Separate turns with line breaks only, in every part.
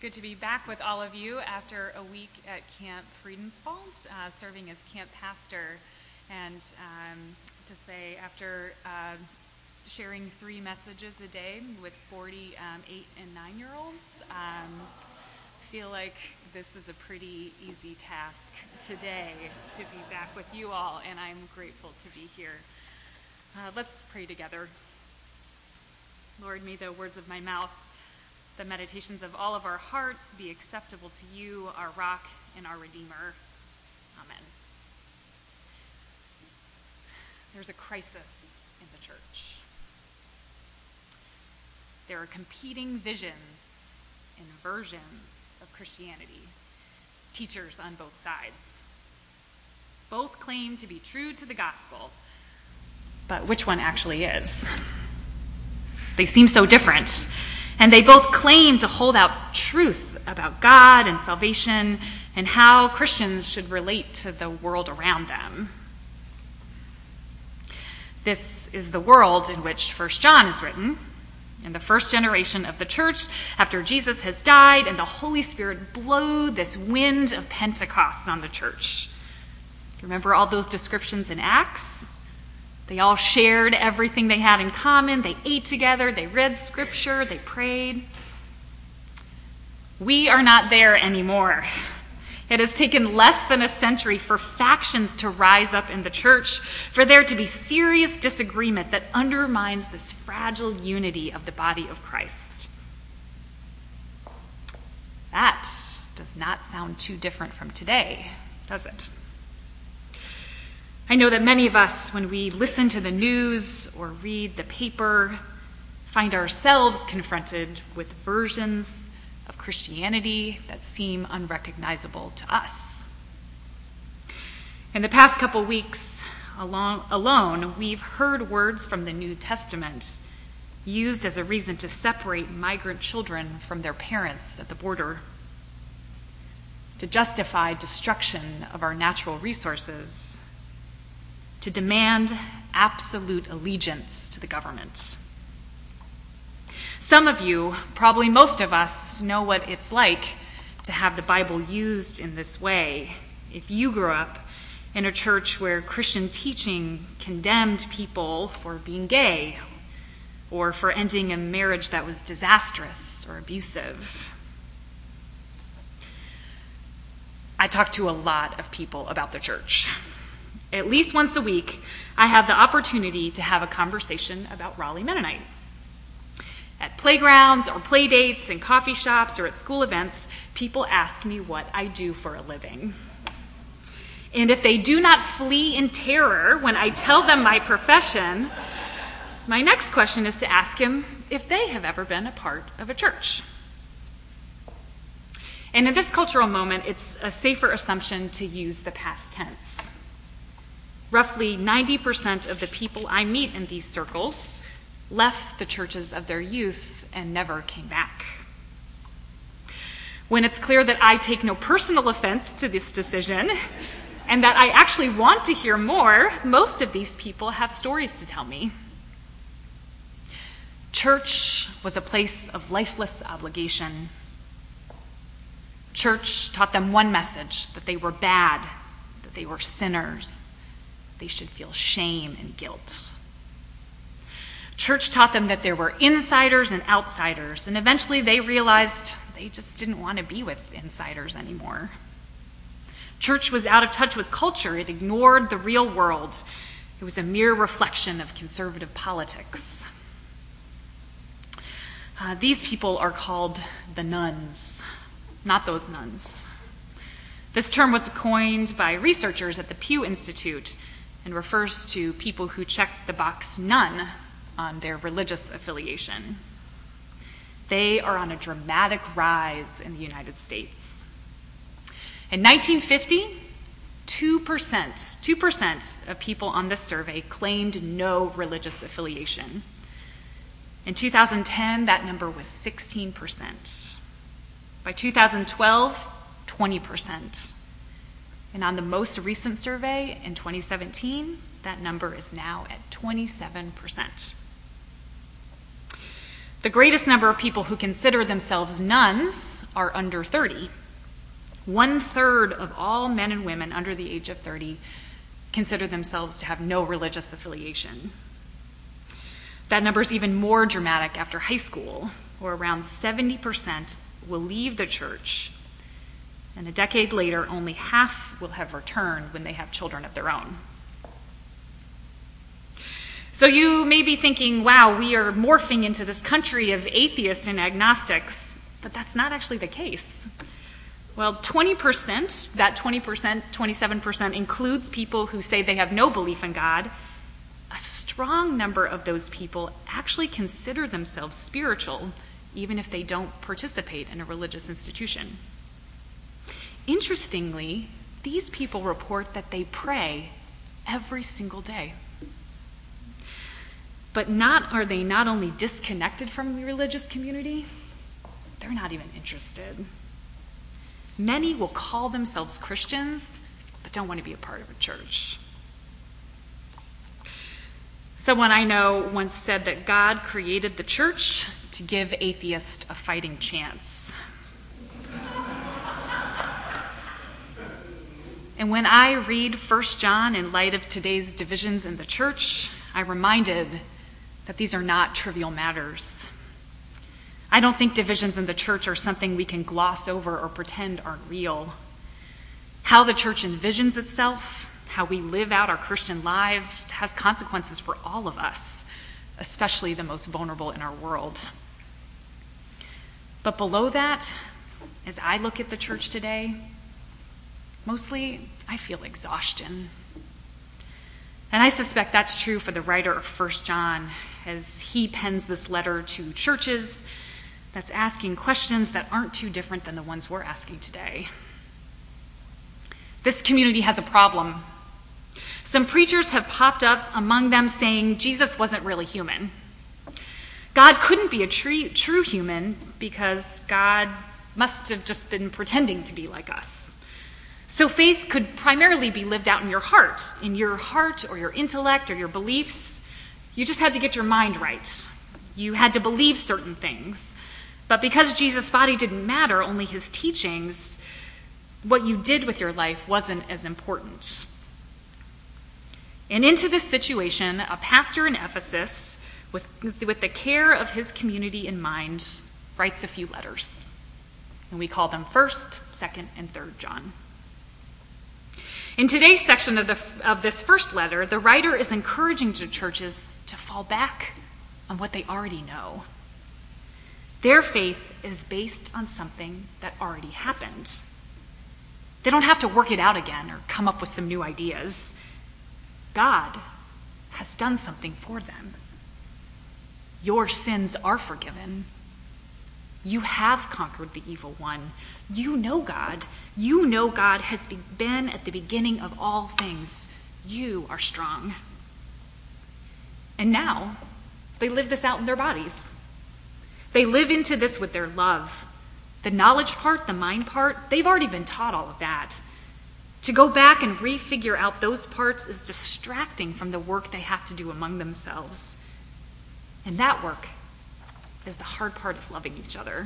good to be back with all of you after a week at Camp Friedenswald, serving as camp pastor. And to say, after sharing 3 messages a day with 40 8 and 9-year-olds, feel like this is a pretty easy task today to be back with you all, and I'm grateful to be here. Let's pray together. Lord, may the words of my mouth, the meditations of all of our hearts be acceptable to you, our rock and our Redeemer. Amen. There's a crisis in the church. There are competing visions and versions of Christianity, teachers on both sides. Both claim to be true to the gospel, but which one actually is? They seem so different, and they both claim to hold out truth about God and salvation and how Christians should relate to the world around them. This is the world in which 1 John is written, in the first generation of the church, after Jesus has died and the Holy Spirit blew this wind of Pentecost on the church. Remember all those descriptions in Acts? They all shared everything they had in common. They ate together. They read scripture. They prayed. We are not there anymore. It has taken less than a century for factions to rise up in the church, for there to be serious disagreement that undermines this fragile unity of the body of Christ. That does not sound too different from today, does it? I know that many of us, when we listen to the news or read the paper, find ourselves confronted with versions of Christianity that seem unrecognizable to us. In the past couple weeks alone, we've heard words from the New Testament used as a reason to separate migrant children from their parents at the border, to justify destruction of our natural resources, to demand absolute allegiance to the government. Some of you, probably most of us, know what it's like to have the Bible used in this way. If you grew up in a church where Christian teaching condemned people for being gay or for ending a marriage that was disastrous or abusive. I talk to a lot of people about the church. At least once a week, I have the opportunity to have a conversation about Raleigh Mennonite. At playgrounds or play dates and coffee shops or at school events, people ask me what I do for a living. And if they do not flee in terror when I tell them my profession, my next question is to ask him if they have ever been a part of a church. And in this cultural moment, it's a safer assumption to use the past tense. Roughly 90% of the people I meet in these circles left the churches of their youth and never came back. When it's clear that I take no personal offense to this decision and that I actually want to hear more, most of these people have stories to tell me. Church was a place of lifeless obligation. Church taught them one message, that they were bad, that they were sinners. They should feel shame and guilt. Church taught them that there were insiders and outsiders, and eventually they realized they just didn't want to be with insiders anymore. Church was out of touch with culture. It ignored the real world. It was a mere reflection of conservative politics. These people are called the nones, not those nuns. This term was coined by researchers at the Pew Institute and refers to people who check the box none on their religious affiliation. They are on a dramatic rise in the United States. In 1950, 2% of people on this survey claimed no religious affiliation. In 2010, that number was 16%. By 2012, 20%. And on the most recent survey in 2017, that number is now at 27%. The greatest number of people who consider themselves nuns are under 30. 1/3 of all men and women under the age of 30 consider themselves to have no religious affiliation. That number is even more dramatic after high school, where around 70% will leave the church, and a decade later, only half will have returned when they have children of their own. So you may be thinking, wow, we are morphing into this country of atheists and agnostics, but that's not actually the case. Well, 20%, that 20%, 27% includes people who say they have no belief in God. A strong number of those people actually consider themselves spiritual, even if they don't participate in a religious institution. Interestingly, these people report that they pray every single day. But are they not only disconnected from the religious community, they're not even interested. Many will call themselves Christians, but don't want to be a part of a church. Someone I know once said that God created the church to give atheists a fighting chance. And when I read 1 John in light of today's divisions in the church, I'm reminded that these are not trivial matters. I don't think divisions in the church are something we can gloss over or pretend aren't real. How the church envisions itself, how we live out our Christian lives, has consequences for all of us, especially the most vulnerable in our world. But below that, as I look at the church today, mostly I feel exhaustion. And I suspect that's true for the writer of 1 John as he pens this letter to churches that's asking questions that aren't too different than the ones we're asking today. This community has a problem. Some preachers have popped up among them saying Jesus wasn't really human. God couldn't be a true human because God must have just been pretending to be like us. So faith could primarily be lived out in your heart or your intellect or your beliefs. You just had to get your mind right. You had to believe certain things. But because Jesus' body didn't matter, only his teachings, what you did with your life wasn't as important. And into this situation, a pastor in Ephesus, with the care of his community in mind, writes a few letters. And we call them 1st, 2nd, and 3rd John. In today's section of this first letter, the writer is encouraging the churches to fall back on what they already know. Their faith is based on something that already happened. They don't have to work it out again or come up with some new ideas. God has done something for them. Your sins are forgiven. You have conquered the evil one. You know God. You know God has been at the beginning of all things. You are strong. And now they live this out in their bodies. They live into this with their love. The knowledge part, the mind part, they've already been taught all of that. To go back and refigure out those parts is distracting from the work they have to do among themselves. And that work is the hard part of loving each other.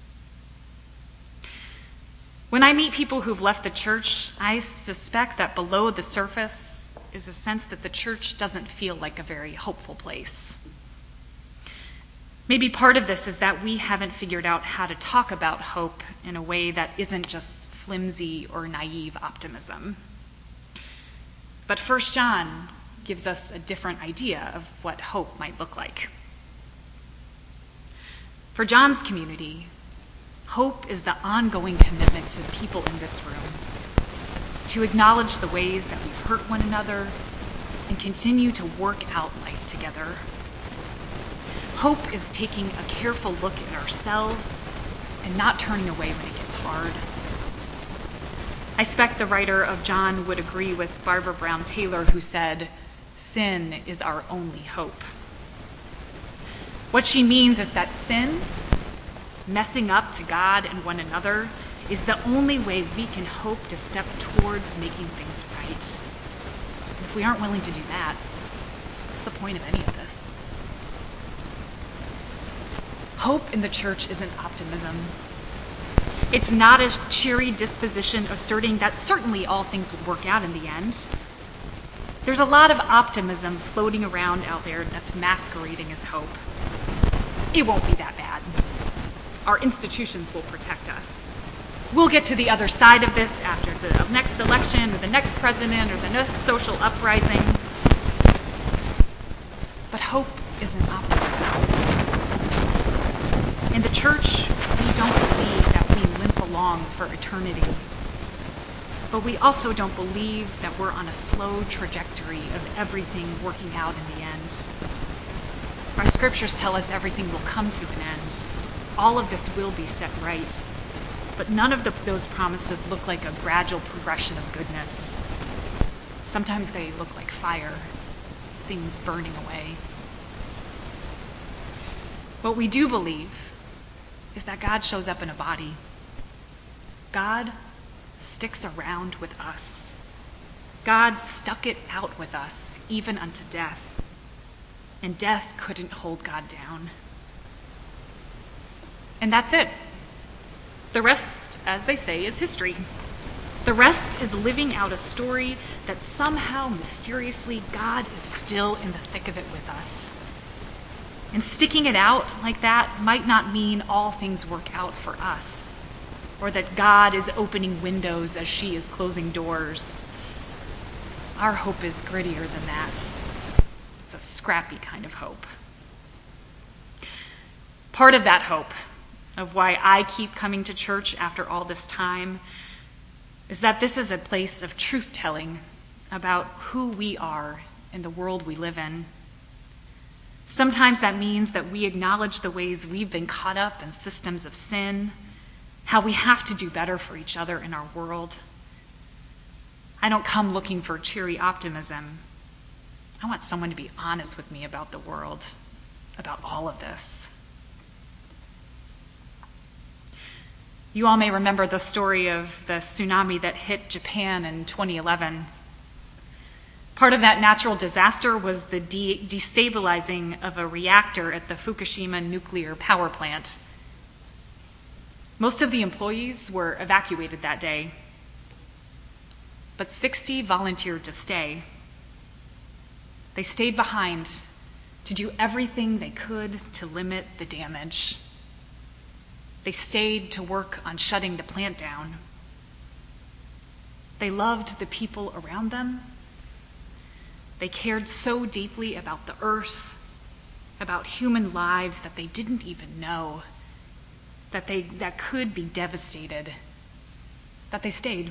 When I meet people who've left the church, I suspect that below the surface is a sense that the church doesn't feel like a very hopeful place. Maybe part of this is that we haven't figured out how to talk about hope in a way that isn't just flimsy or naive optimism. But 1 John gives us a different idea of what hope might look like. For John's community, hope is the ongoing commitment to the people in this room to acknowledge the ways that we hurt one another and continue to work out life together. Hope is taking a careful look at ourselves and not turning away when it gets hard. I suspect the writer of John would agree with Barbara Brown Taylor, who said, "Sin is our only hope." What she means is that sin, messing up to God and one another, is the only way we can hope to step towards making things right. And if we aren't willing to do that, what's the point of any of this? Hope in the church isn't optimism. It's not a cheery disposition asserting that certainly all things will work out in the end. There's a lot of optimism floating around out there that's masquerading as hope. It won't be that bad. Our institutions will protect us. We'll get to the other side of this after the next election or the next president or the next social uprising. But hope isn't optimism. In the church, we don't believe that we limp along for eternity. But we also don't believe that we're on a slow trajectory of everything working out in the end. Our scriptures tell us everything will come to an end. All of this will be set right. But none of those promises look like a gradual progression of goodness. Sometimes they look like fire, things burning away. What we do believe is that God shows up in a body. God sticks around with us. God stuck it out with us, even unto death. And death couldn't hold God down. And that's it. The rest, as they say, is history. The rest is living out a story that somehow, mysteriously, God is still in the thick of it with us. And sticking it out like that might not mean all things work out for us, or that God is opening windows as she is closing doors. Our hope is grittier than that. It's a scrappy kind of hope. Part of that hope, of why I keep coming to church after all this time, is that this is a place of truth-telling about who we are in the world we live in. Sometimes that means that we acknowledge the ways we've been caught up in systems of sin, how we have to do better for each other in our world. I don't come looking for cheery optimism. I want someone to be honest with me about the world, about all of this. You all may remember the story of the tsunami that hit Japan in 2011. Part of that natural disaster was the destabilizing of a reactor at the Fukushima nuclear power plant. Most of the employees were evacuated that day, but 60 volunteered to stay. They stayed behind to do everything they could to limit the damage. They stayed to work on shutting the plant down. They loved the people around them. They cared so deeply about the earth, about human lives that they didn't even know, that could be devastated, that they stayed.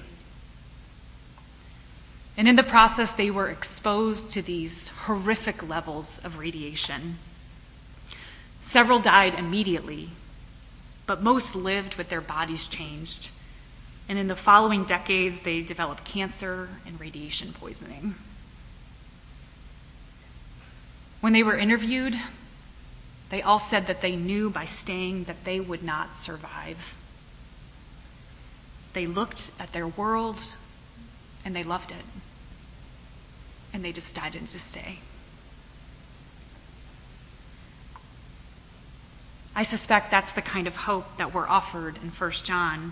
And in the process, they were exposed to these horrific levels of radiation. Several died immediately, but most lived with their bodies changed. And in the following decades, they developed cancer and radiation poisoning. When they were interviewed, they all said that they knew by staying that they would not survive. They looked at their world and they loved it. And they decided to stay. I suspect that's the kind of hope that we're offered in 1 John.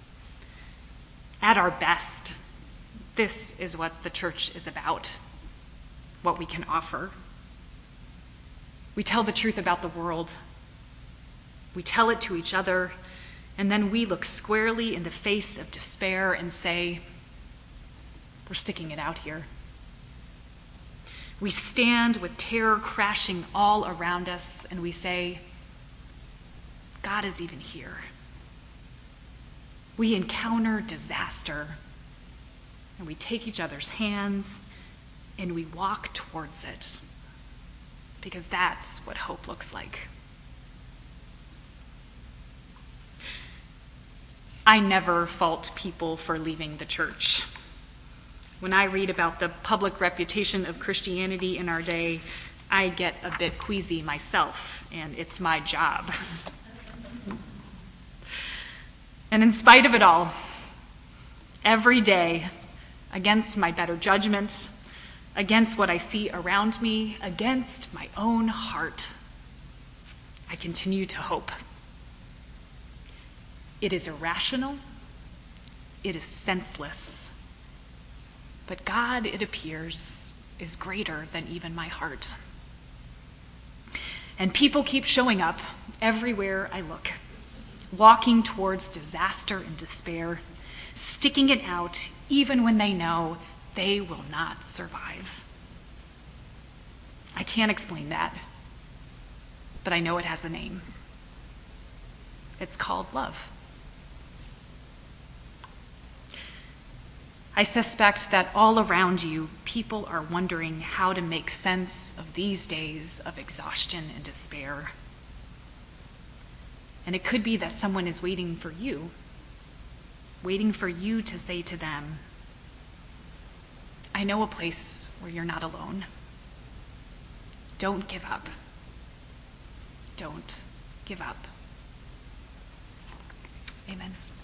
At our best, this is what the church is about, what we can offer. We tell the truth about the world. We tell it to each other, and then we look squarely in the face of despair and say, we're sticking it out here. We stand with terror crashing all around us, and we say, God is even here. We encounter disaster, and we take each other's hands, and we walk towards it, because that's what hope looks like. I never fault people for leaving the church. When I read about the public reputation of Christianity in our day, I get a bit queasy myself, and it's my job. And in spite of it all, every day, against my better judgment, against what I see around me, against my own heart, I continue to hope. It is irrational. It is senseless. But God, it appears, is greater than even my heart. And people keep showing up everywhere I look, walking towards disaster and despair, sticking it out even when they know they will not survive. I can't explain that, but I know it has a name. It's called love. I suspect that all around you, people are wondering how to make sense of these days of exhaustion and despair. And it could be that someone is waiting for you to say to them, I know a place where you're not alone. Don't give up. Don't give up. Amen.